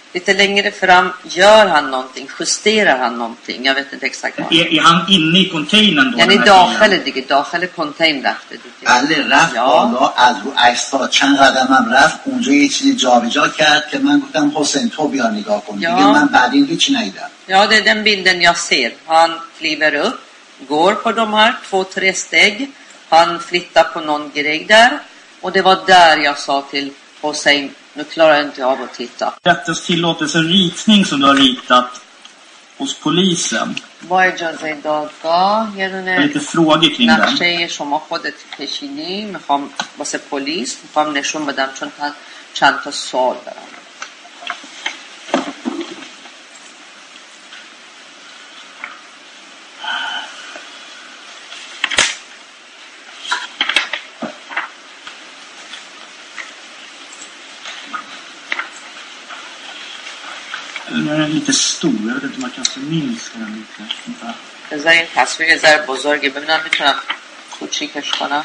Lite längre fram gör han någonting, justerar han någonting. Jag vet inte exakt vad. Är, är han inne i containern då? یعنی داخل دیگه داخل کنتین رفته دیگه. بله رفت بالا از رو عکس‌ها چند قدمم رفت اونجا یه چیزی جابجا کرد که من گفتم حسین تو بیا نگاه کن دیگه من بعد این هیچ ندیدم. Ja, det är den bilden jag ser. Han kliver upp, går på de här två, tre steg. Han flyttar på någon grej där. Och det var där jag sa till Hossein, nu klarar jag inte av att titta. Rättens tillåtelse ritning som du har ritat hos polisen. با اجازه دادگاه یه دونه lite frågor kring den. نقشه شما خودت کشیدی، میخوام واسه پلیس میخوام نشون بدم چون چند تا سوال دارم. Den är lite stor. Jag vet inte om man kanske minskar den lite. بذار این تصویر یه ذره بزرگه ببینم میتونم کوچیکش کنم.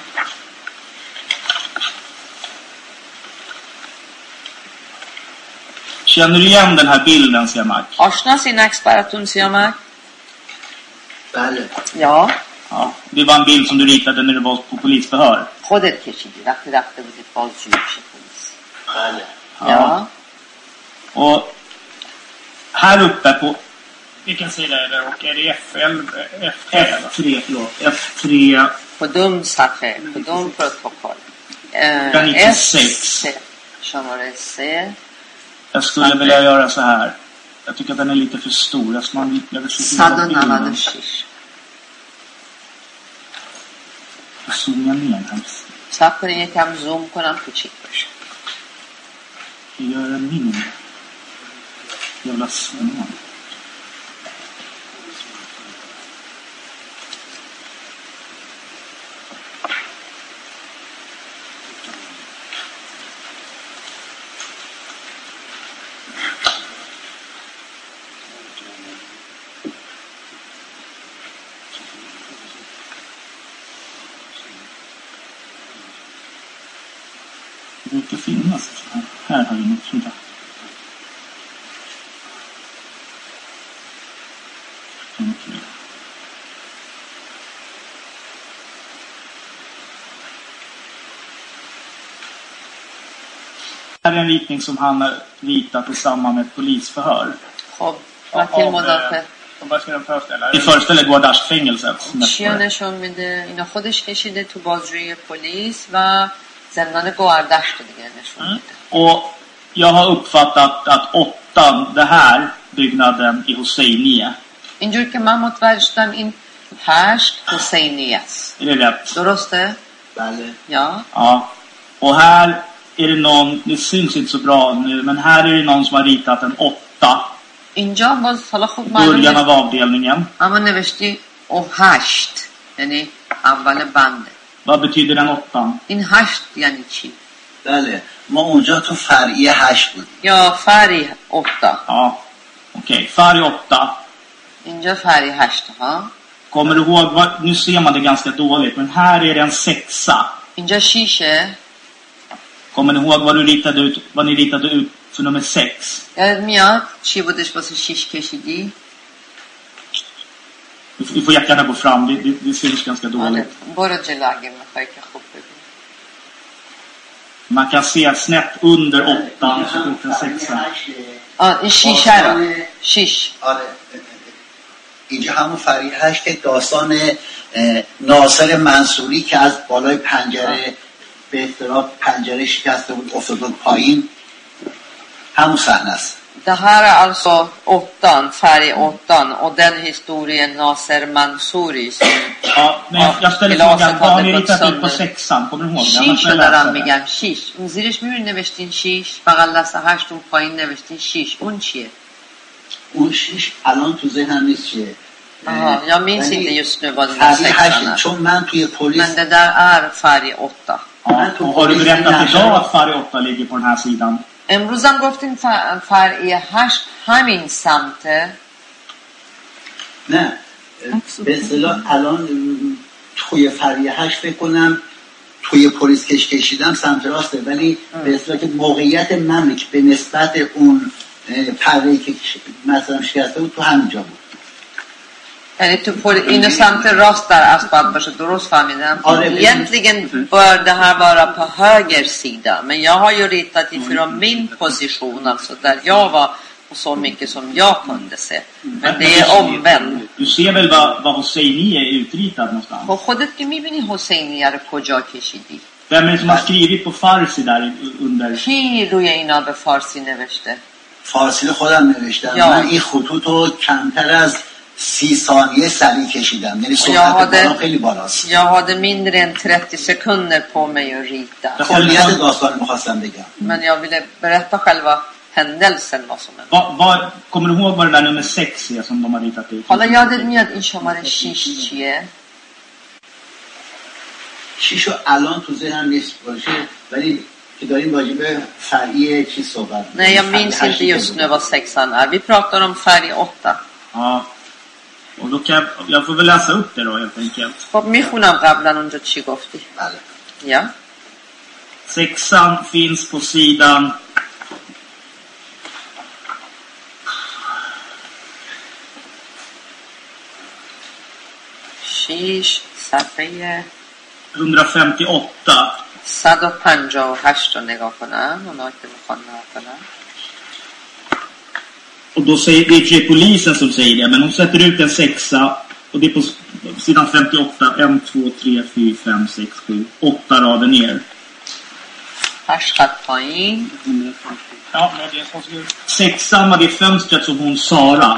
Känner du igen den här bilden, Siamak? آشناس این عکس براتون سیامک؟ بله. Ja. Ja, det var en bild som du ritade när du var på polisförhör. خودت کشیدی وقتی رفته بودید بازجویی پیش پلیس. بله. Ja. Och här uppe på vilken sida är det? Och är det F L, F tre? F tre, förlåt. F tre. کدوم صفحه؟ کدوم پروتکل؟ nittiosex. شماره سه. Jag skulle vilja göra så här. Jag tycker att den är lite för stor. Jag skulle vilja صد و نود و شش. Zooma ner här. صبر کنید یکم زوم کنم کوچیک بشه. Jag gör en mindre. Jävla snöman. Det brukar finnas så här. Här har vi något sånt där. Det här är en ritning som han har ritat i samband med ett polisförhör. خب وکیل مدافع vad ska de föreställa? Det föreställer Guardash-fängelset. چیا نشون میده؟ اینا خودش کشیده تو بازجویی پلیس و زندان گواردشت دیگه نشون میده. Och jag har uppfattat att åttan, det här byggnaden i Hosseiniye. اینجور که من متوجه شدم این هشت حسینی است. Är det rätt? درسته؟ بله. Ja. Ja. Och här är det någon, det syns inte så bra nu, men här är det någon som har ritat en åtta. اینجا باز حالا خوب Början av معلومه avdelningen. اما نوشتی او هشت یعنی اول بنده. Vad betyder den åttan? این هشت یعنی چی؟ بله ما اونجا تو فرعی هشت بودیم. یا فری åtta. Ja, okej. Okay. Färg åtta. اینجا فری هشت ها. Kommer du ihåg, vad, nu ser man det ganska dåligt, men här är det en sexa. اینجا شیشه. Kommer ni ihåg vad du ritade ut, vad ni ritade ut för nummer sex? یاد میاد چی بودش واسه شیش کشیدی؟ Du får jättegärna gå fram, det, det, det syns ganska dåligt. برو جلو اگه میخوای که خوب ببین. Man kan se snett under åttan så finns en sexa. آه این شیشه رو. شیش. آره اینجا همون فرعی هشت که داستان ناصر منصوری که از بالای پنجره به اصطلاح پنجره شکسته بود افتاد پایین همون صحنه است. Det här är alltså åttan, färg åttan och den historien Nasser Mansouri som Ja, men jag, jag ställer frågan, vad har ni ritat ut på sexan? Kommer du ihåg? شیش رو دارم میگم شیش. اون زیرش میبینی نوشتین شیش بغل دست هشت اون پایین نوشتین شیش. اون چیه؟ اون شیش الان تو ذهنم نیست چیه. آها jag minns inte just nu vad den där sexan är. چون من توی پلیس Men det där är färg åtta. Ja, och har du berättat idag att färg åtta ligger på den här sidan? امروز هم گفتین فرعی هشت همین سمته. نه به اصطلاح الان توی فرعی هشت فکر کنم توی پلیس کش کشیدم سمت راسته ولی به اصطلاح که موقعیت من که به نسبت اون پره‌ای که مثلا شکسته بود تو همینجا بود. یعنی تو får innocenter rast där asfalt başı درست فهمیدم. Egentligen bör det här vara på höger sida, men jag har ju ritat ifrån min position, alltså där jag var och så mycket som jag kunde se. Men det är omvänt. Du ser väl vad, vad Hosseini är utritad någonstans? خب خودت که میبینی حسینیه رو کجا کشیدی؟ Vem är det som har skrivit på farsi där under? کی روی اینا به فارسی نوشته؟ فارسی خودم نوشتم. من این خطوط رو کمتر از سی ثانیه سریع کشیدم. یعنی سرعت بالا خیلی بالاست. Jag hade mindre än trettio sekunder på mig att rita. کلیت داستان می‌خواستم بگم. Men jag ville berätta själva händelsen vad som hände. Vad vad kommer du ihåg vad det där nummer sex är som de har ritat ut? حالا یادت میاد این شماره شش چیه؟ شش رو الان تو ذهنم نیست باشه، ولی که داریم راجع به فرعی چی صحبت. Nej, jag minns inte just nu vad sexan är. Vi pratar om färg åtta. Ja. Och då kan jag, jag får väl läsa upp det då helt enkelt. خب میخونم قبلا اونجا چی گفتی. بله. Ja. Sexan finns på sidan شش صفحه hundrafemtioåtta. صد و پنجاه و هشت رو نگاه کنم. اونا که میخوان نگاه کنم. Och då säger det är polisen som säger det, men hon sätter ut en sexa och det är på sidan femtioåtta, ett, två, tre, fyra, fem, sex, sju, åtta rader ner. هشت خط پایین. Ja, men det är så skulle... Sexan var det fönstret som hon Sara.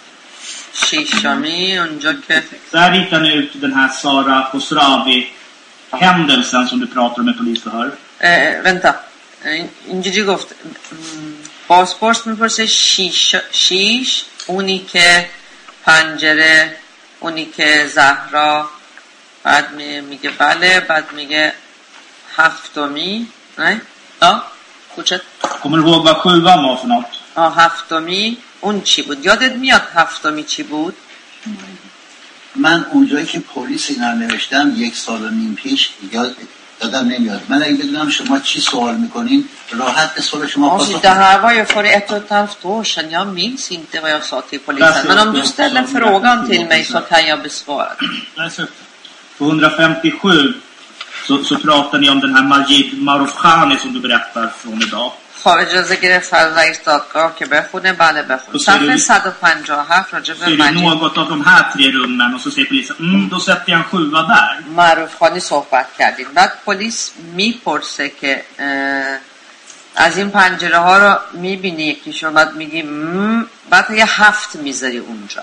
شیشمی اونجا که Så här ritar ni ut den här Sara Khosravi händelsen som du pratar om med polisförhör. اه، vänta. اه، اینجوری گفت بازپرس میپرسه شیش شیش اونی که پنجره اونی که زهرا بعد می- میگه بله بعد میگه هفتمی نه ja fortsätt Kommer du ihåg vad sjuan var för något? ja هفتمی اون چی بود یادت میاد هفتمی چی بود من اونجایی که پلیس اینا رو نوشتم یک سال و نیم پیش یاد یادم نمیاد. من اگه بدونم شما چی سوال میکنین راحت به سوال شما Alltså, پاسخ det här var ju för ett och ett halvt år sedan. Jag minns inte vad jag sa till polisen. Men om du ställer frågan till mig så kan jag besvara den. Läs upp. På hundrafemtiosju så, så pratar ni om den här Majid Marufkhani som du berättar från idag. خب اجازه گرفت از رئیس دادگاه که بخونه بله بخونه صفحه صد و پنجاه و هفت راجع به Ser du مجید något av de här tre rummen och så säger polisen, mm, då sätter jag en sjua där. معروف خانی صحبت کردیم بعد پلیس میپرسه که اه، از این پنجره ها رو میبینی یکیشو بعد میگی مم، بعد یه هفت میذاری اونجا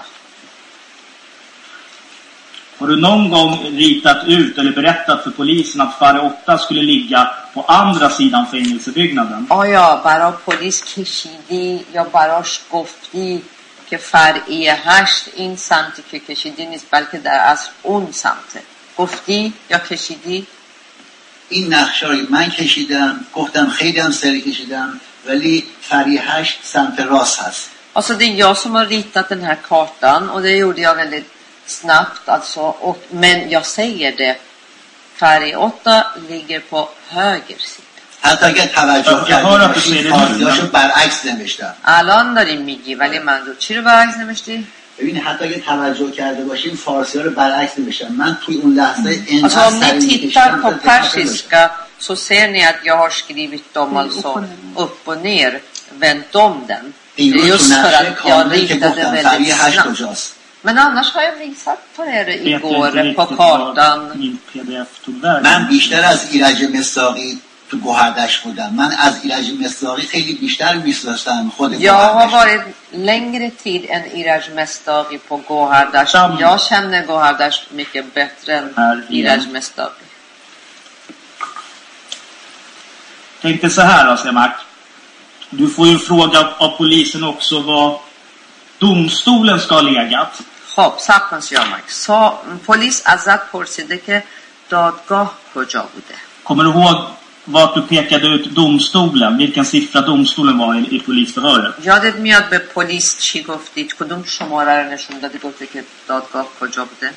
Har du någon gång ritat ut eller berättat för polisen att Fare åtta skulle ligga på andra sidan fängelsebyggnaden? آیا برای پلیس کشیدی یا براش گفتی که فرعی هشت این سمتی که کشیدی نیست بلکه در اصل اون سمته گفتی یا کشیدی؟ این نقشه رو من کشیدم گفتم خیلی هم سری کشیدم ولی فری هشت سمت راست هست. Alltså det är jag som har ritat den här kartan och det gjorde jag väldigt snabbt alltså, och, men jag säger det färg åtta ligger på höger sida. حتی اگه توجه کردید باشید فارسیاشو برعکس نوشتم. الان داریم میگی ولی منظور چی رو برعکس نوشتی؟ ببینید حتی اگه توجه کرده باشین فارسی ها رو برعکس نوشتم. من توی اون لحظه Alltså om ni tittar på persiska så ser ni att jag har skrivit dem alltså upp och ner, vänt om den. Just för att jag ritade väldigt snabbt. Men annars har jag visat på er igår på kartan. من بیشتر از ایرج مصداقی تو گوهردش بودم. من از ایرج مصداقی خیلی بیشتر می‌شناختم خود Jag har varit längre tid än Iraj Mestagi på Gohardash. Jag känner Gohardash mycket bättre än Iraj Mestagi. Tänkte så här då, Semak. Du får ju en fråga av polisen också vad domstolen ska ha legat. خب صبر کن سیامک سا... پلیس ازت پرسیده که دادگاه کجا بوده Kommer du ihåg vart du pekade ut domstolen? Vilken siffra domstolen var i, i polisförhöret? یادت میاد به پلیس چی گفتید کدوم شماره رو نشون دادی گفتی که دادگاه کجا بوده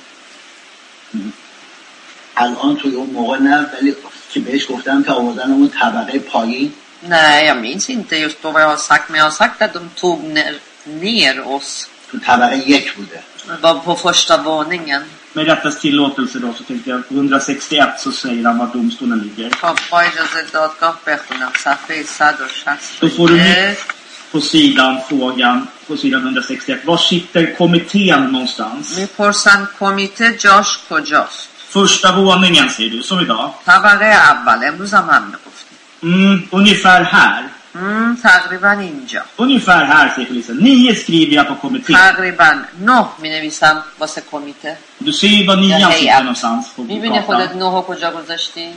الان توی اون موقع نه ولی که بهش گفتم که آوردن اون طبقه پایین Nej, jag minns inte just på vad jag har sagt, men jag har sagt att de tog ner, ner oss. تو طبقه یک بوده. Var på första våningen. Med rättens tillåtelse då så tänkte jag på hundrasextioett så säger han var domstolen ligger. På pajlade دادگاه بخونم صفحه صد و Då får du mitt شصت. på sidan frågan på sidan hundrasextioett. Var sitter kommittén någonstans? میپرسن کمیته جاش کجاست. Första våningen säger du, som idag. طبقه اول امروز هم هم گفتیم. Mm, ungefär här. م، تقریبا اینجا. Ungefär här säger polisen. Nio skriver jag på kommittén. تقریبا نه می نویسم واسه کمیته. Du ser ju var nian Ja, hej, sitter ja. någonstans på میبینی خودت gatan. نه ها کجا گذاشتی؟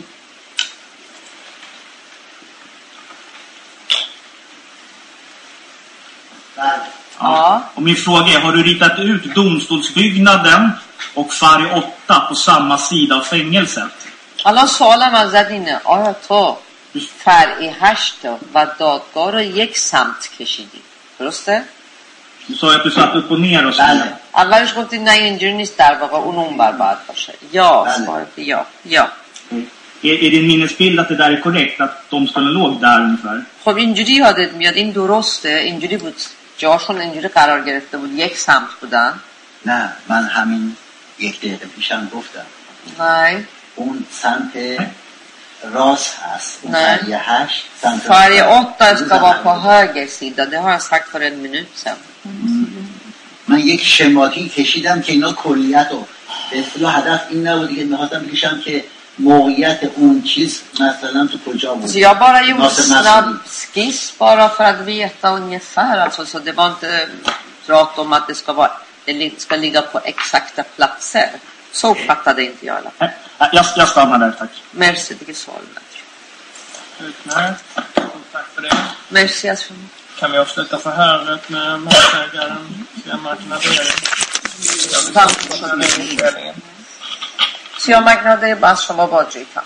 Ja. Och min fråga är, har du ritat ut domstolsbyggnaden och Fari åtta på samma sida av fängelset? الان سوالم ازت اینه آیا تو فرعی هشت و دادگاه رو یک سمت کشیدی؟ درسته؟ Du sa att du satt upp och ner och så. بله. اولش گفتی نه اینجوری نیست در واقع اون اونور باید باشه. یا بله. svaret är ja. Ja. Är, är din minnesbild att det där är korrekt? Att domstolen låg där ungefär? خب اینجوری یادت میاد این درسته اینجوری بود جاشون اینجوری قرار گرفته بود یک سمت بودن. نه من همین یک دقیقه پیشم گفتم Nej. اون سمت راست هست اون Nej. فریه هشت سمت Färg راست. åtta ska vara på höger sida. Det har jag sagt för en minut sedan. من یک شماتی کشیدم که اینا کلیت رو به اصطلاح هدف این نبود که میخواستم بگیشم که موقعیت اون چیز مثلا تو کجا بود. Så jag bara gjorde Nasser snabb Nasri. skiss bara för att veta ungefär. Alltså, så det var inte prat om att det ska, vara, det li- ska ligga på exakta platser. Så uppfattade inte jag. Eller? Nej, jag, jag stannar där, tack. Merci, det är svaret. Utmärkt. Tack för det. Merci, alltså. Kan vi avsluta förhöret med målsägaren Siamak Naderi? سیامک نداری بس شما با جیتم.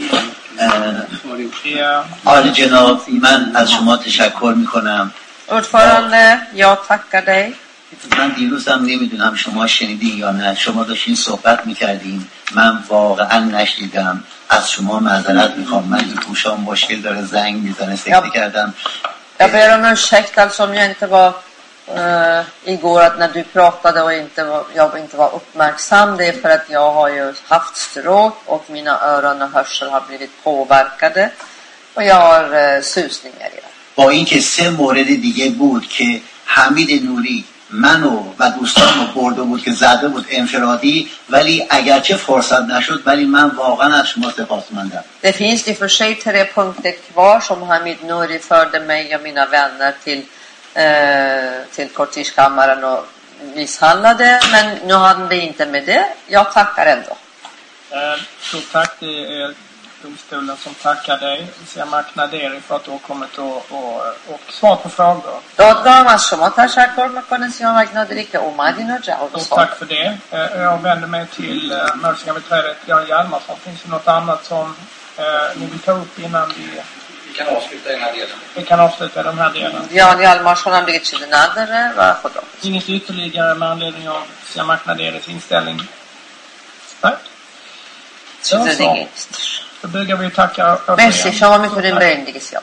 آره جناب من از شما تشکر میکنم. Ordförande, jag tackar dig. من دیروزم نمیدونم شما شنیدین یا نه شما داشتین صحبت میکردین من واقعا نشنیدم از شما معذرت میخوام من این گوشام مشکل داره زنگ میزنه سکته کردم. Jag ber om ursäkt alltså om jag inte var uh, igår att när du pratade och inte var, jag inte var uppmärksam. Det är för att jag har ju haft stråk och mina öron och hörsel har blivit påverkade. Och jag har uh, susningar i det. با اینکه سه مورد دیگه بود که حمید نوری منو و دوستانو برده بود که زده بود انفرادی ولی اگرچه فرصت نشد ولی من واقعا از شما سپاسمندم. Det finns i och för sig tre punkter kvar som Hamid Nouri förde mig och mina vänner till, eh, till kortishkammaren och misshandlade. Men nu hade det inte med det. Jag tackar ändå. Eh, stort tack. Det är domstolen som tackar dig. Siamak Naderi för att du har kommit och, och, och svarat på frågor. دادگاه از شما تشکر میکنه سیامک نادری که اومدین و جواب Stort سوال. tack för det. Eh, jag vänder mig till eh, målsägandebiträdet Jan Hjalmarsson. Finns det något annat som eh, ni vill ta upp innan vi... Vi kan avsluta den här delen. Vi kan avsluta den här delen. Jan Hjalmarsson هم دیگه چیزی نداره و خدا. Inget ytterligare med anledning av Siamak Naderis inställning. Tack. چیز دیگه نیست. Då bygger vi och tackar مرسی شما میتونین برین دیگه سیام.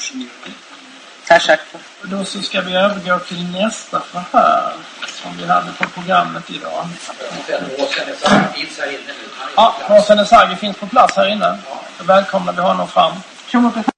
تشکر. Då så ska vi övergå till nästa förhör som vi hade på programmet idag. Ja, Håsan Esagi finns på plats här inne. Då välkomnar vi honom fram.